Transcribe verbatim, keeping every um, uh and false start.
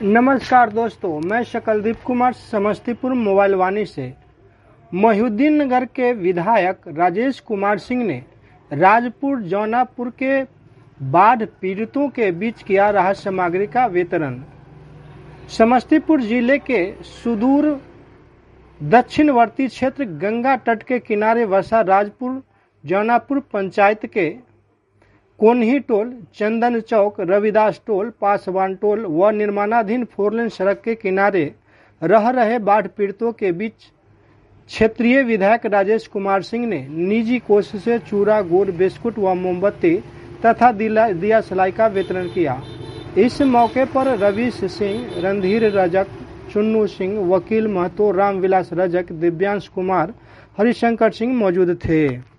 नमस्कार दोस्तों, मैं शकलदीप कुमार समस्तीपुर मोबाइल वाणी से। मोहिउद्दीन नगर के विधायक राजेश कुमार सिंह ने राजपुर जौनापुर के बाढ़ पीड़ितों के बीच किया राहत सामग्री का वितरण। समस्तीपुर जिले के सुदूर दक्षिणवर्ती क्षेत्र गंगा तट के किनारे वर्षा राजपुर जौनापुर पंचायत के कोन्ही टोल, चंदन चौक, रविदास टोल, पासवान टोल व निर्माणाधीन फोरलेन सड़क के किनारे रह रहे बाढ़ पीड़ितों के बीच क्षेत्रीय विधायक राजेश कुमार सिंह ने निजी कोष से चूरा, गुड़, बिस्कुट व मोमबत्ती तथा दिया सलाई का वितरण किया। इस मौके पर रवीश सिंह, रणधीर रजक, चुन्नू सिंह, वकील महतो, रामविलास रजक, दिव्यांश कुमार, हरिशंकर सिंह मौजूद थे।